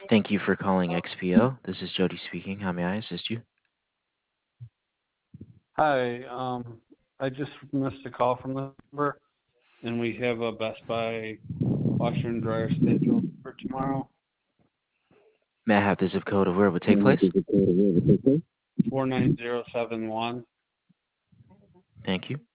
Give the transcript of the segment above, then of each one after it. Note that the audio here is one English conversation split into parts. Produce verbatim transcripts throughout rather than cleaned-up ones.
Thank you for calling X P O. This is Jody speaking. How may I assist you? Hi, um, I just missed a call from the number, and we have a Best Buy washer and dryer scheduled for tomorrow, May I have the zip code of where it would take place? four nine zero seven one. Thank you.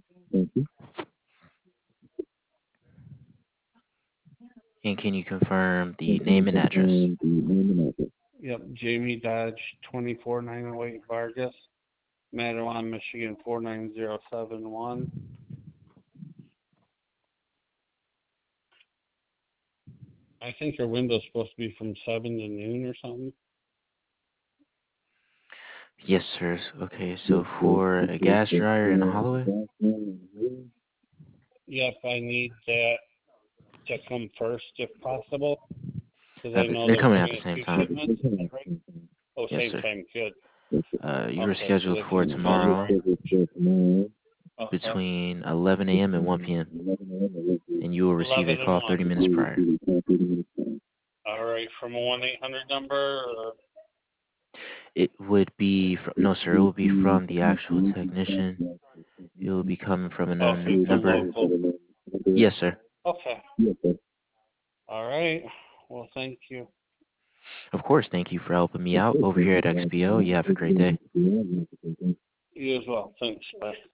And can you confirm the name and address? Yep, Jamie Dodge, twenty-four nine oh eight Vargas, Mattawan, Michigan, four nine zero seven one. I think your window's supposed to be from seven to noon or something. Yes, sir. Okay, so for a gas dryer in Holloway? Yep, I need that to come first if possible, because Uh, I know they're they're coming at the bringing same two time. shipments, is that right? Oh, Yes, same sir. time, good. Uh, you were Okay, so scheduled they for can come tomorrow right. Okay. between eleven a m and one p m And you will receive a eleven and call one. thirty minutes prior. All right, from a one eight hundred number. Or... It would be from, no, sir, it will be from the actual technician. It will be coming from a Oh, known from some number. local. Yes, sir. Okay. All right. Well, thank you. Of course. Thank you for helping me out over here at X P O. You have a great day. You as well. Thanks. Bye.